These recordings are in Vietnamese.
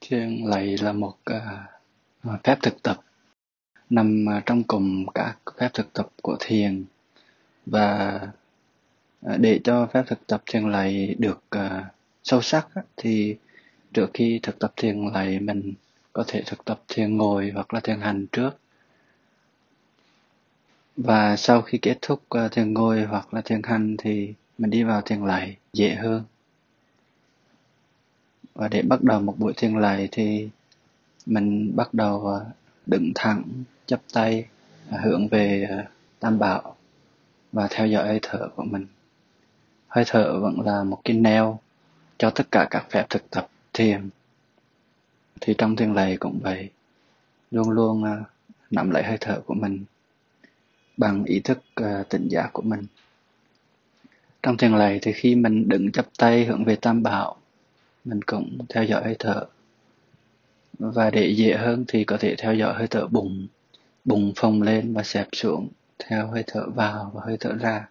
Thiền lạy là một phép thực tập nằm trong cùng các phép thực tập của thiền, và để cho phép thực tập thiền lạy được sâu sắc thì trước khi thực tập thiền lạy mình có thể thực tập thiền ngồi hoặc là thiền hành trước, và sau khi kết thúc thiền ngồi hoặc là thiền hành thì mình đi vào thiền lạy dễ hơn. Và để bắt đầu một buổi thiền lạy thì mình bắt đầu đứng thẳng, chắp tay, hướng về Tam Bảo và theo dõi hơi thở của mình. Hơi thở vẫn là một cái neo cho tất cả các phép thực tập thiền. Thì trong thiền lạy cũng vậy, luôn luôn nắm lấy hơi thở của mình bằng ý thức tỉnh giác của mình. Trong thiền lạy thì khi mình đứng chắp tay hướng về Tam Bảo, mình cũng theo dõi hơi thở. Và để dễ hơn thì có thể theo dõi hơi thở bùng phồng lên và xẹp xuống theo hơi thở vào và hơi thở ra.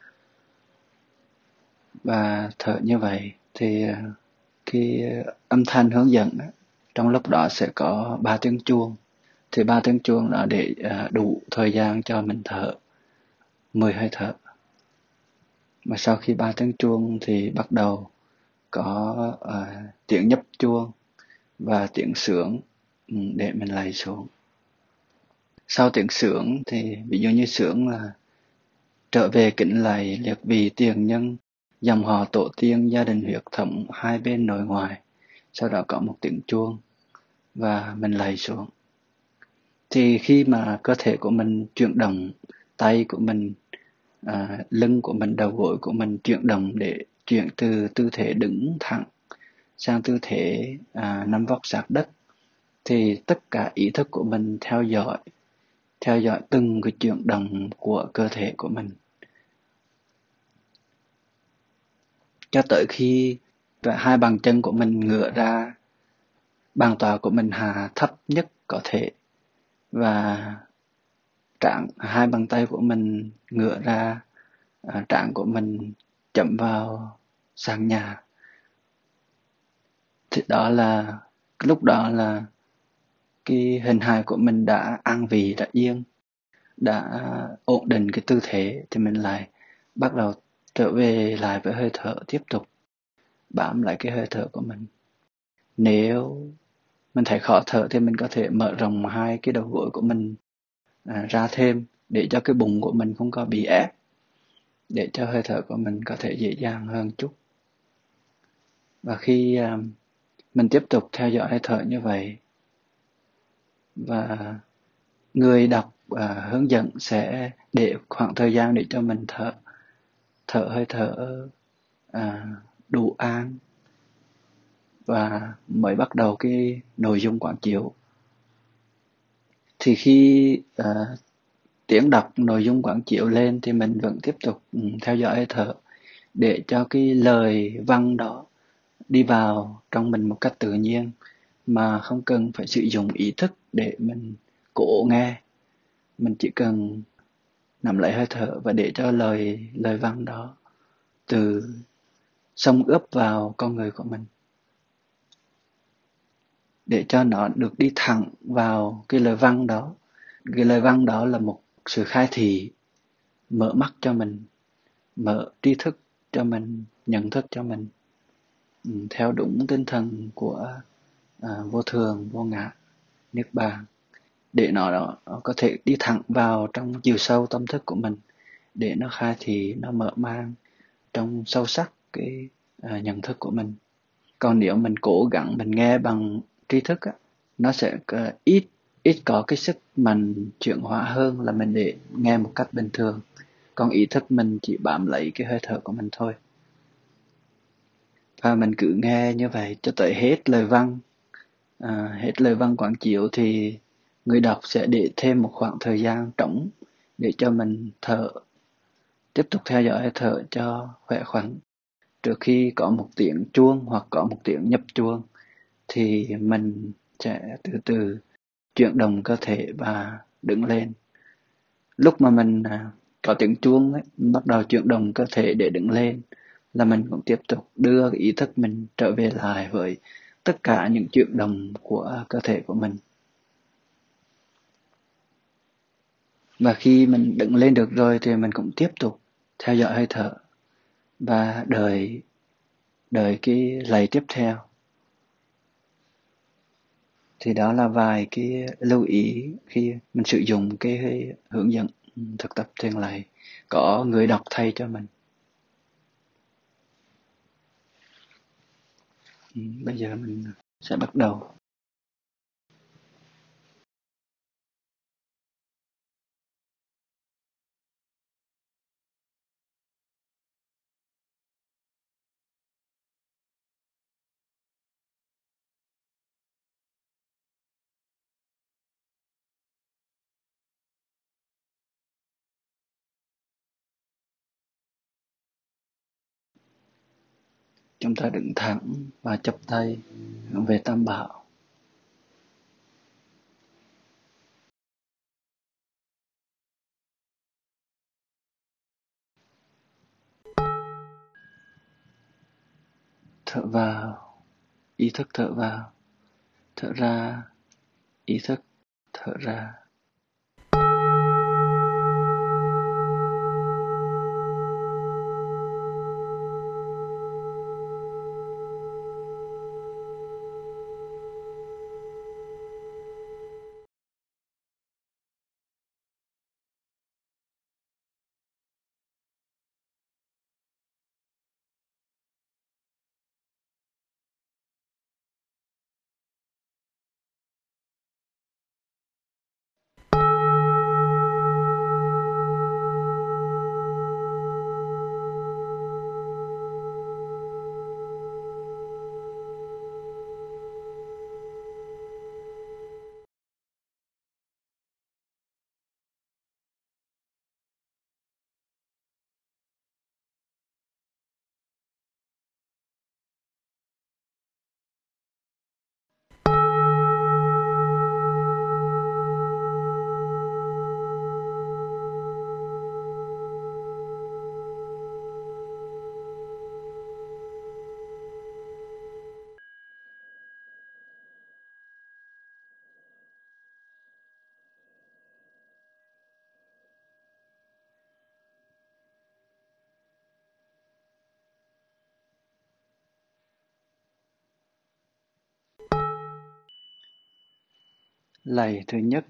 Và thở như vậy thì cái âm thanh hướng dẫn trong lúc đó sẽ có 3 tiếng chuông. Thì 3 tiếng chuông đó để đủ thời gian cho mình thở 10 hơi thở. Và sau khi 3 tiếng chuông thì bắt đầu có tiếng nhấp chuông và tiếng xưởng để mình lạy xuống. Sau tiếng xưởng thì ví dụ như xưởng là trở về kính lạy liệt vị tiền nhân, dòng họ tổ tiên, gia đình huyết thống hai bên nội ngoại. Sau đó có một tiếng chuông và mình lạy xuống. Thì khi mà cơ thể của mình chuyển động, tay của mình, lưng của mình, đầu gối của mình chuyển động để chuyển từ tư thế đứng thẳng sang tư thế nằm vóc sát đất, thì tất cả ý thức của mình theo dõi từng cái chuyển động của cơ thể của mình, cho tới khi hai bàn chân của mình ngửa ra, bàn tọa của mình hạ thấp nhất có thể, và hai bàn tay của mình ngửa ra, trán của mình chậm vào sàn nhà. Thì lúc đó là cái hình hài của mình đã an vị, đã yên, đã ổn định cái tư thế, thì mình lại bắt đầu trở về lại với hơi thở, tiếp tục bám lại cái hơi thở của mình. Nếu mình thấy khó thở thì mình có thể mở rộng hai cái đầu gối của mình ra thêm, để cho cái bụng của mình không có bị ép, để cho hơi thở của mình có thể dễ dàng hơn chút. Và khi mình tiếp tục theo dõi hơi thở như vậy, và người đọc hướng dẫn sẽ để khoảng thời gian để cho mình thở hơi thở đủ an, và mới bắt đầu cái nội dung quán chiếu. Thì khi tiếng đọc nội dung quán chiếu lên thì mình vẫn tiếp tục theo dõi hơi thở, để cho cái lời văn đó đi vào trong mình một cách tự nhiên, mà không cần phải sử dụng ý thức để mình cố nghe. Mình chỉ cần nắm lấy hơi thở và để cho lời văn đó từ xông ướp vào con người của mình, để cho nó được đi thẳng vào cái lời văn đó. Cái lời văn đó là một sự khai thị, mở mắt cho mình, mở tri thức cho mình, nhận thức cho mình, theo đúng tinh thần của vô thường, vô ngã, niết bàn, để nó có thể đi thẳng vào trong chiều sâu tâm thức của mình, để nó khai thị, nó mở mang trong sâu sắc cái nhận thức của mình. Còn nếu mình cố gắng mình nghe bằng tri thức nó sẽ ít có cái sức mình chuyển hóa hơn là mình để nghe một cách bình thường. Còn ý thức mình chỉ bám lấy cái hơi thở của mình thôi. Và mình cứ nghe như vậy cho tới hết lời văn. Hết lời văn quán chiếu thì người đọc sẽ để thêm một khoảng thời gian trống để cho mình tiếp tục theo dõi hơi thở cho khỏe khoắn. Trước khi có một tiếng chuông hoặc có một tiếng nhập chuông thì mình sẽ từ từ chuyển động cơ thể và đứng lên. Lúc mà mình có tiếng chuông bắt đầu chuyển động cơ thể để đứng lên, là mình cũng tiếp tục đưa ý thức mình trở về lại với tất cả những chuyển động của cơ thể của mình. Và khi mình đứng lên được rồi thì mình cũng tiếp tục theo dõi hơi thở và đợi cái lạy tiếp theo. Thì đó là vài cái lưu ý khi mình sử dụng cái hướng dẫn thực tập thiền lạy, có người đọc thay cho mình. Bây giờ mình sẽ bắt đầu. Chúng ta đứng thẳng và chắp tay hướng về Tam Bảo. Thở vào, ý thức thở vào. Thở ra, ý thức thở ra. Lạy thứ nhất.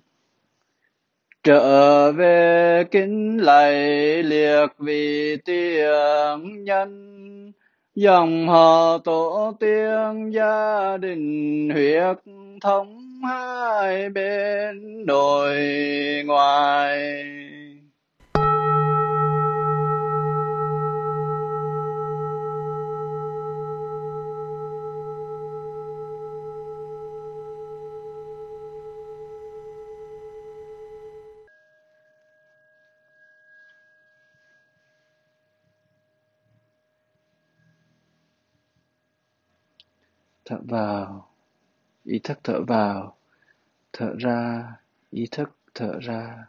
Trở về kính lạy liệt vị tiền nhân, dòng họ tổ tiên gia đình huyết thống hai bên nội ngoại. Thở vào, ý thức thở vào. Thở ra, ý thức thở ra.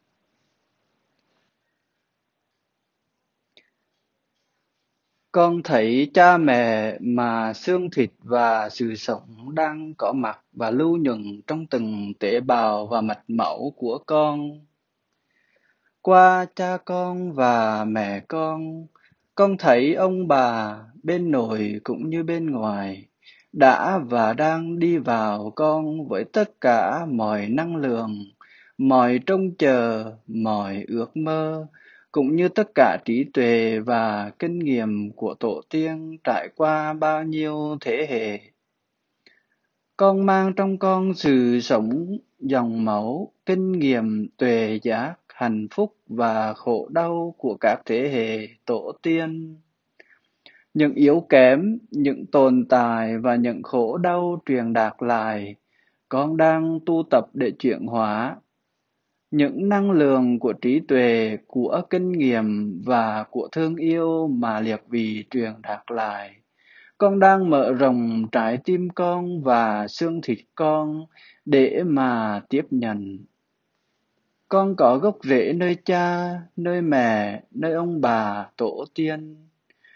Con thấy cha mẹ mà xương thịt và sự sống đang có mặt và lưu nhuận trong từng tế bào và mạch máu của con. Qua cha con và mẹ con thấy ông bà bên nội cũng như bên ngoài đã và đang đi vào con với tất cả mọi năng lượng, mọi trông chờ, mọi ước mơ, cũng như tất cả trí tuệ và kinh nghiệm của tổ tiên trải qua bao nhiêu thế hệ. Con mang trong con sự sống, dòng máu, kinh nghiệm, tuệ giác, hạnh phúc và khổ đau của các thế hệ tổ tiên. Những yếu kém, những tồn tại và những khổ đau truyền đạt lại, con đang tu tập để chuyển hóa. Những năng lượng của trí tuệ, của kinh nghiệm và của thương yêu mà liệt vị truyền đạt lại. Con đang mở rộng trái tim con và xương thịt con để mà tiếp nhận. Con có gốc rễ nơi cha, nơi mẹ, nơi ông bà, tổ tiên.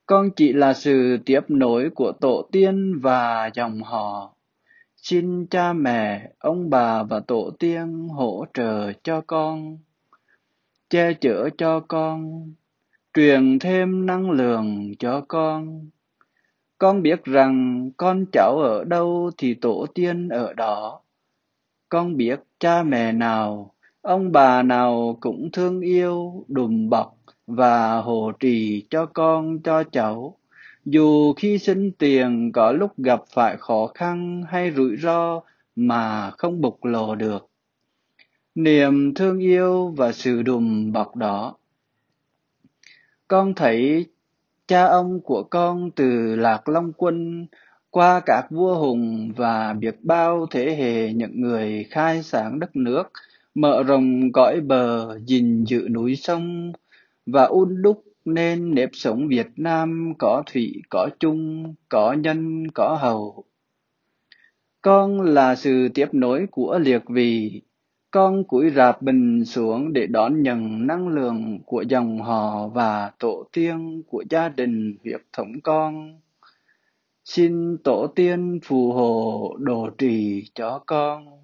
Con chỉ là sự tiếp nối của tổ tiên và dòng họ. Xin cha mẹ, ông bà và tổ tiên hỗ trợ cho con, che chở cho con, truyền thêm năng lượng cho con. Con biết rằng con cháu ở đâu thì tổ tiên ở đó. Con biết cha mẹ nào, ông bà nào cũng thương yêu, đùm bọc và hộ trì cho con cho cháu. Dù khi sinh tiền có lúc gặp phải khó khăn hay rủi ro mà không bộc lộ được. Niềm thương yêu và sự đùm bọc đó. Con thấy cha ông của con từ Lạc Long Quân qua các vua hùng và biết bao thế hệ những người khai sáng đất nước, mở rộng cõi bờ, gìn giữ núi sông và un đúc nên nếp sống Việt Nam có thủy, có chung, có nhân, có hậu. Con là sự tiếp nối của liệt vị. Con cúi rạp mình xuống để đón nhận năng lượng của dòng họ và tổ tiên của gia đình huyết thống con. Xin tổ tiên phù hộ độ trì cho con.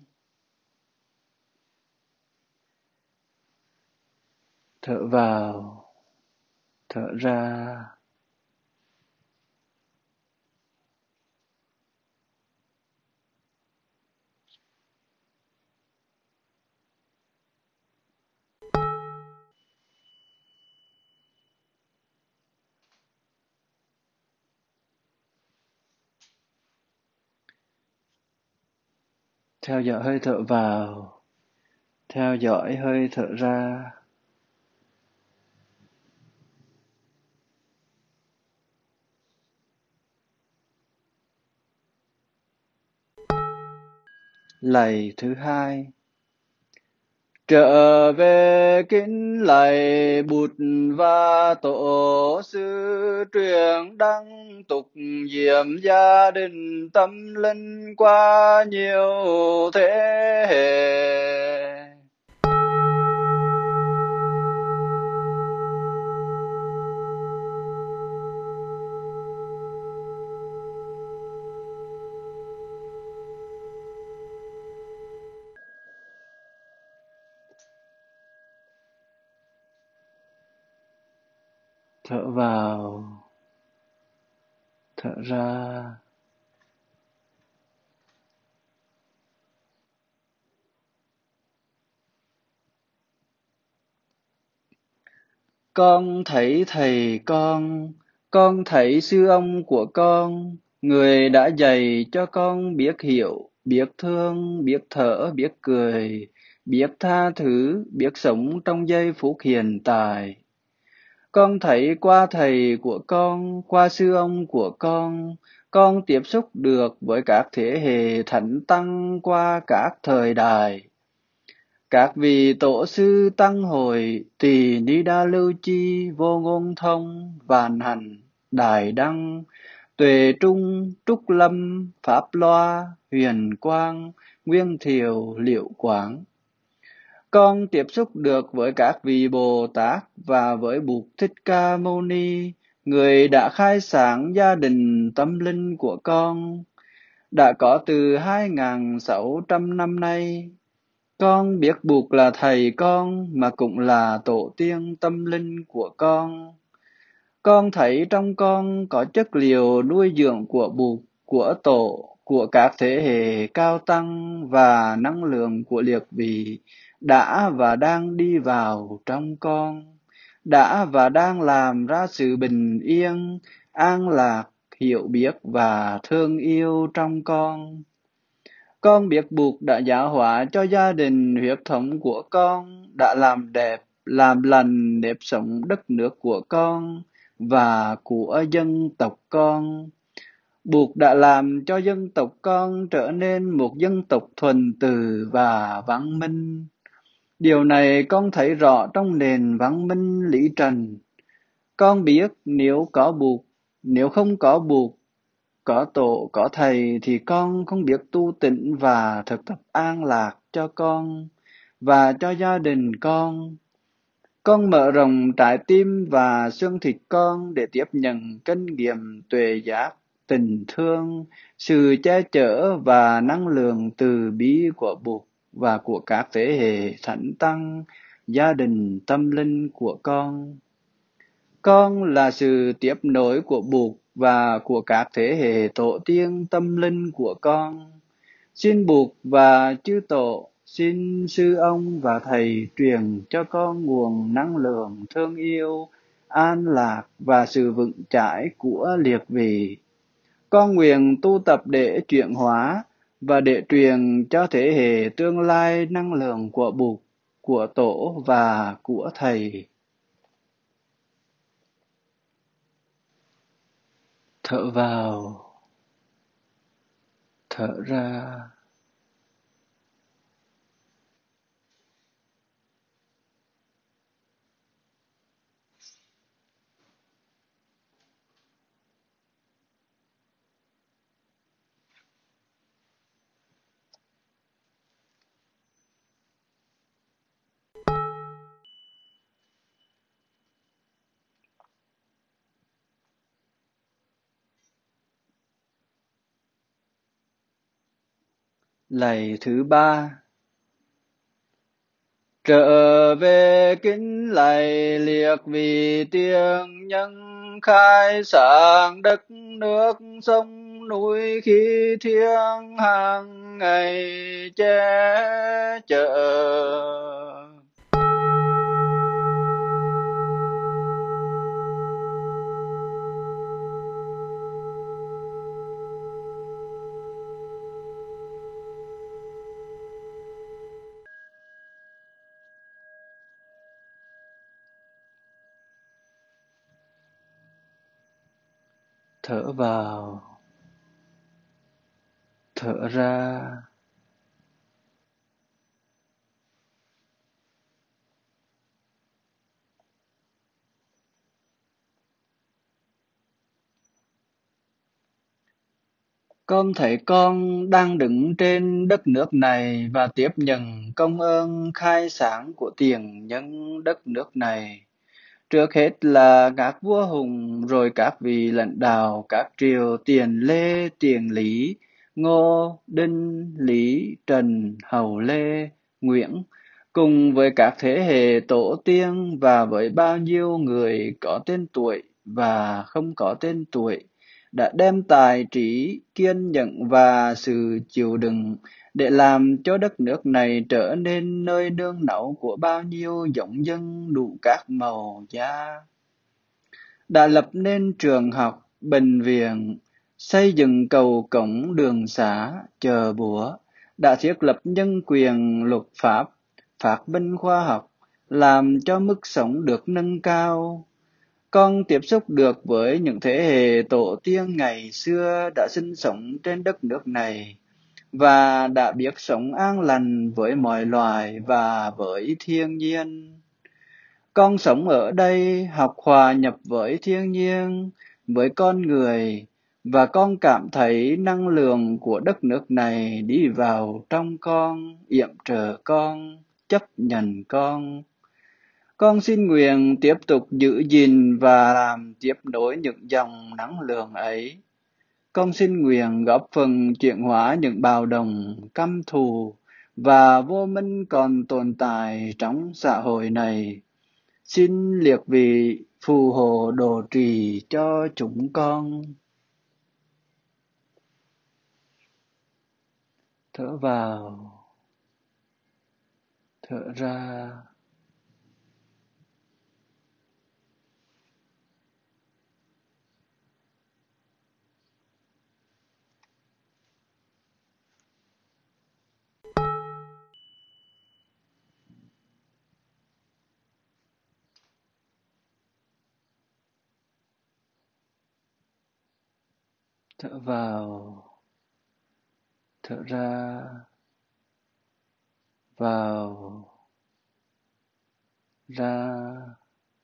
Thở vào, thở ra. Theo dõi hơi thở vào, theo dõi hơi thở ra. Lạy thứ hai. Trở về kính lạy Bụt và Tổ sư, truyền đăng tục diệm gia đình tâm linh qua nhiều thế hệ. Thở vào, thở ra. Con thấy thầy con thấy sư ông của con, người đã dạy cho con biết hiểu, biết thương, biết thở, biết cười, biết tha thứ, biết sống trong giây phút hiện tại. Con thấy qua thầy của con, qua sư ông của con tiếp xúc được với các thế hệ thánh tăng qua các thời đại. Các vị tổ sư tăng hội Tỳ Ni Đa Lưu Chi, Vô Ngôn Thông, Vạn Hạnh, Đại Đăng, Tuệ Trung, Trúc Lâm, Pháp Loa, Huyền Quang, Nguyên Thiều, Liệu Quảng. Con tiếp xúc được với các vị Bồ Tát và với Bụt Thích Ca Mâu Ni, người đã khai sáng gia đình tâm linh của con, đã có từ 2.600 năm nay. Con biết Bụt là thầy con mà cũng là tổ tiên tâm linh của con. Con thấy trong con có chất liệu nuôi dưỡng của Bụt, của tổ, của các thế hệ cao tăng và năng lượng của liệt vị đã và đang đi vào trong con, đã và đang làm ra sự bình yên, an lạc, hiểu biết và thương yêu trong con. Con biết Bụt đã giáo hóa cho gia đình huyết thống của con, đã làm đẹp, làm lành nếp sống đất nước của con và của dân tộc con. Bụt đã làm cho dân tộc con trở nên một dân tộc thuần từ và văn minh. Điều này con thấy rõ trong nền văn minh lý trần. Con biết nếu có Bụt, nếu không có Bụt, có tổ, có thầy thì con không biết tu tịnh và thực tập an lạc cho con và cho gia đình con. Con mở rộng trái tim và xương thịt con để tiếp nhận kinh nghiệm tuệ giác, tình thương, sự che chở và năng lượng từ bi của Bụt và của các thế hệ thánh tăng, gia đình tâm linh của con. Con là sự tiếp nối của Bụt và của các thế hệ tổ tiên tâm linh của con. Xin Bụt và chư tổ, xin sư ông và thầy truyền cho con nguồn năng lượng thương yêu, an lạc và sự vững chãi của liệt vị. Con nguyện tu tập để chuyển hóa và để truyền cho thế hệ tương lai năng lượng của Bụt, của tổ và của thầy. Thở vào, thở ra. Lạy thứ ba. Trở về kính lạy liệt vị tiền nhân khai sáng đất nước sông núi khi thiêng hàng ngày che chở. Thở vào, thở ra. Con thấy con đang đứng trên đất nước này và tiếp nhận công ơn khai sáng của tiền nhân đất nước này. Trước hết là các vua hùng, rồi các vị lãnh đạo các triều Tiền Lê, Tiền Lý, Ngô, Đinh, Lý, Trần, Hậu Lê, Nguyễn, cùng với các thế hệ tổ tiên và với bao nhiêu người có tên tuổi và không có tên tuổi, đã đem tài trí, kiên nhẫn và sự chịu đựng để làm cho đất nước này trở nên nơi nương náu của bao nhiêu dòng dân đủ các màu da. Đã lập nên trường học, bệnh viện, xây dựng cầu cống đường xá, chợ búa, đã thiết lập nhân quyền luật pháp, phát minh khoa học, làm cho mức sống được nâng cao. Con tiếp xúc được với những thế hệ tổ tiên ngày xưa đã sinh sống trên đất nước này và đã biết sống an lành với mọi loài và với thiên nhiên. Con sống ở đây, học hòa nhập với thiên nhiên, với con người, và con cảm thấy năng lượng của đất nước này đi vào trong con, yểm trợ con, chấp nhận con. Con xin nguyện tiếp tục giữ gìn và làm tiếp nối những dòng năng lượng ấy. Con xin nguyện góp phần chuyển hóa những bạo động, căm thù và vô minh còn tồn tại trong xã hội này. Xin liệt vị phù hộ độ trì cho chúng con. Thở vào, thở ra. Thở vào, thở ra. Vào, ra.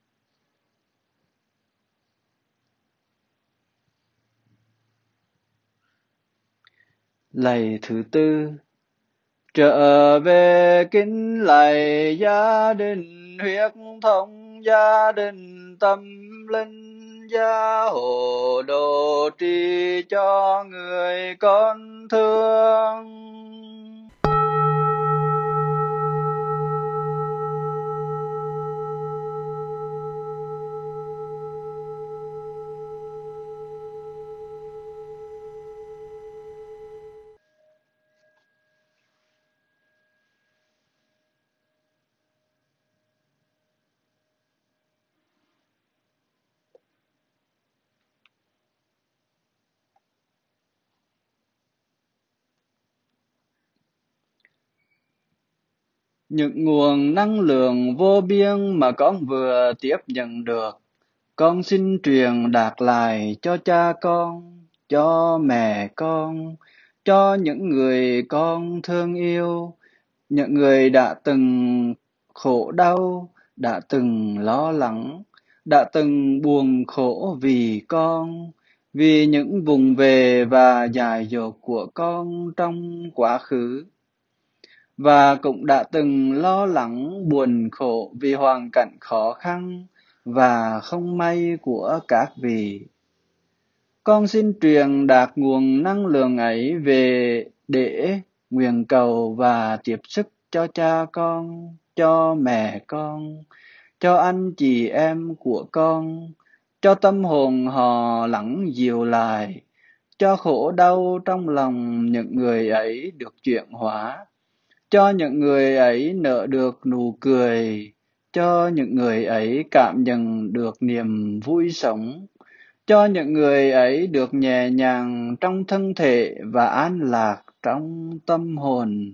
Lạy thứ tư. Trở về kính lạy gia đình huyết thống, gia đình tâm linh, gia hộ độ trì cho người con thương. Những nguồn năng lượng vô biên mà con vừa tiếp nhận được, con xin truyền đạt lại cho cha con, cho mẹ con, cho những người con thương yêu, những người đã từng khổ đau, đã từng lo lắng, đã từng buồn khổ vì con, vì những vùng về và dại dột của con trong quá khứ, và cũng đã từng lo lắng buồn khổ vì hoàn cảnh khó khăn và không may của các vị. Con xin truyền đạt nguồn năng lượng ấy về để nguyện cầu và tiếp sức cho cha con, cho mẹ con, cho anh chị em của con, cho tâm hồn họ lắng dịu lại, cho khổ đau trong lòng những người ấy được chuyển hóa, cho những người ấy nở được nụ cười, cho những người ấy cảm nhận được niềm vui sống, cho những người ấy được nhẹ nhàng trong thân thể và an lạc trong tâm hồn.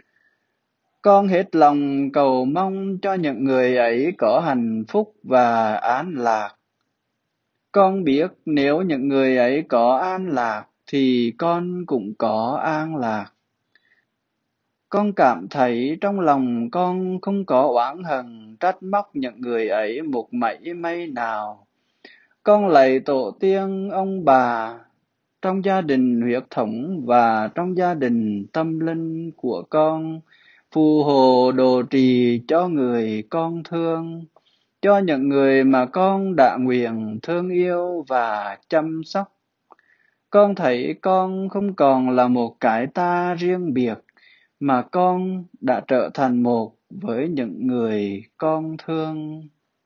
Con hết lòng cầu mong cho những người ấy có hạnh phúc và an lạc. Con biết nếu những người ấy có an lạc thì con cũng có an lạc. Con cảm thấy trong lòng con không có oán hận trách móc những người ấy một mảy may nào. Con lạy tổ tiên ông bà trong gia đình huyết thống và trong gia đình tâm linh của con, phù hộ độ trì cho người con thương, cho những người mà con đã nguyện thương yêu và chăm sóc. Con thấy con không còn là một cái ta riêng biệt, mà con đã trở thành một với những người con thương.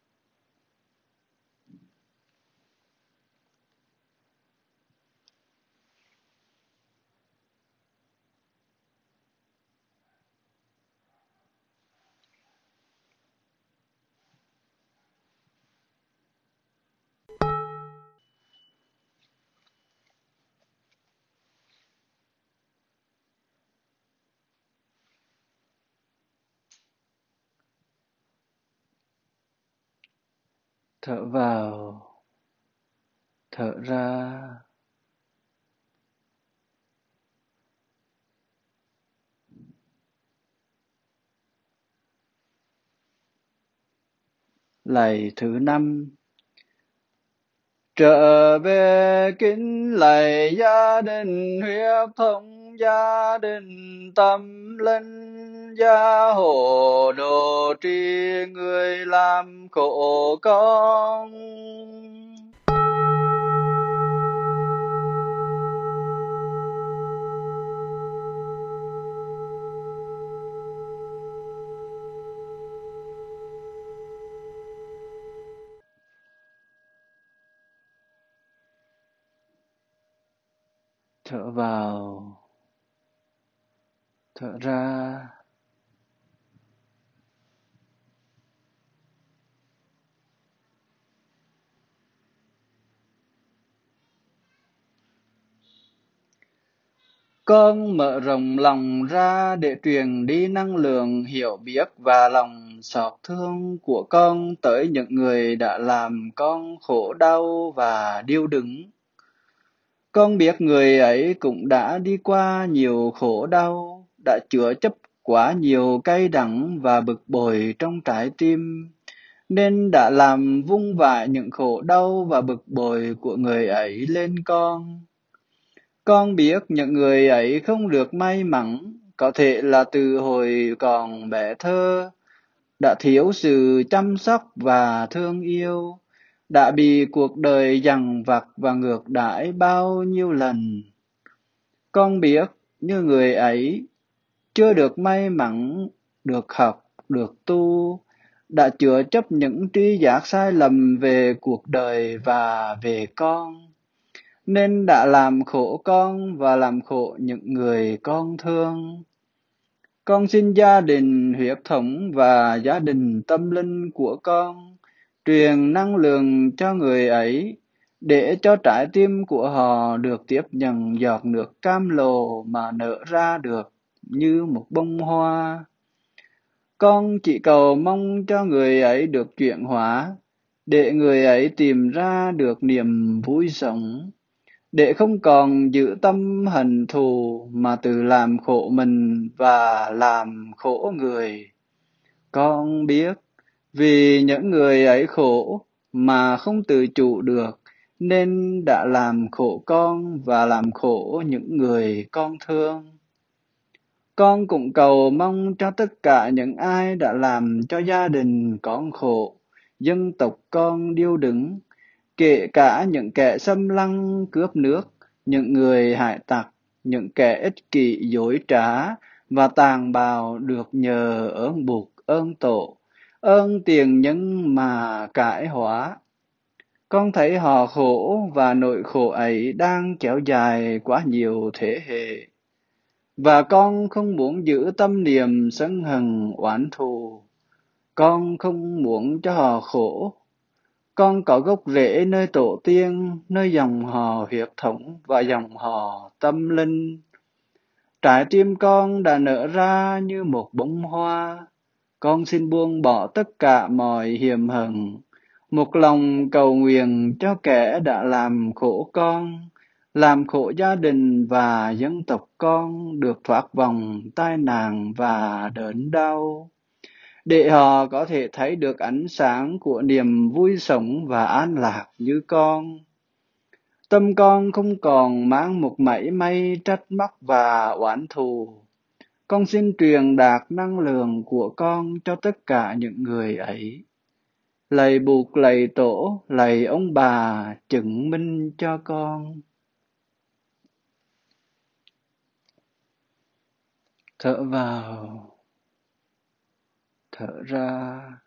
Thở vào, thở ra. Lạy thứ 5. Trở về kính lạy gia đình huyết thống, gia đình tâm linh, gia hộ độ trì người làm khổ con. Thở vào, thở ra. Con mở rộng lòng ra để truyền đi năng lượng hiểu biết và lòng xót thương của con tới những người đã làm con khổ đau và điêu đứng. Con biết người ấy cũng đã đi qua nhiều khổ đau, đã chữa chấp quá nhiều cay đắng và bực bội trong trái tim, nên đã làm vung vãi những khổ đau và bực bội của người ấy lên con. Con biết những người ấy không được may mắn, có thể là từ hồi còn bé thơ, đã thiếu sự chăm sóc và thương yêu, đã bị cuộc đời dằn vặt và ngược đãi bao nhiêu lần. Con biết như người ấy chưa được may mắn, được học, được tu, đã chữa chấp những tri giác sai lầm về cuộc đời và về con, nên đã làm khổ con và làm khổ những người con thương. Con xin gia đình huyết thống và gia đình tâm linh của con truyền năng lượng cho người ấy, để cho trái tim của họ được tiếp nhận giọt nước cam lồ mà nở ra được như một bông hoa. Con chỉ cầu mong cho người ấy được chuyển hóa, để người ấy tìm ra được niềm vui sống, để không còn giữ tâm hận thù mà tự làm khổ mình và làm khổ người. Con biết vì những người ấy khổ mà không tự chủ được, nên đã làm khổ con và làm khổ những người con thương. Con cũng cầu mong cho tất cả những ai đã làm cho gia đình con khổ, dân tộc con điêu đứng, kể cả những kẻ xâm lăng cướp nước, những người hải tặc, những kẻ ích kỷ dối trá và tàn bạo, được nhờ ơn Bụt, ơn Tổ, ơn tiền nhân mà cải hóa. Con thấy họ khổ và nỗi khổ ấy đang kéo dài quá nhiều thế hệ. Và con không muốn giữ tâm niệm sân hận oán thù. Con không muốn cho họ khổ. Con có gốc rễ nơi tổ tiên, nơi dòng họ huyết thống và dòng họ tâm linh. Trái tim con đã nở ra như một bông hoa. Con xin buông bỏ tất cả mọi hiềm hận, một lòng cầu nguyện cho kẻ đã làm khổ con, làm khổ gia đình và dân tộc con được thoát vòng tai nạn và đớn đau, để họ có thể thấy được ánh sáng của niềm vui sống và an lạc như con. Tâm con không còn mang một mảy may trách móc và oán thù. Con xin truyền đạt năng lượng của con cho tất cả những người ấy. Lạy Bụt, lạy Tổ, lạy ông bà chứng minh cho con. Thở vào, thở ra.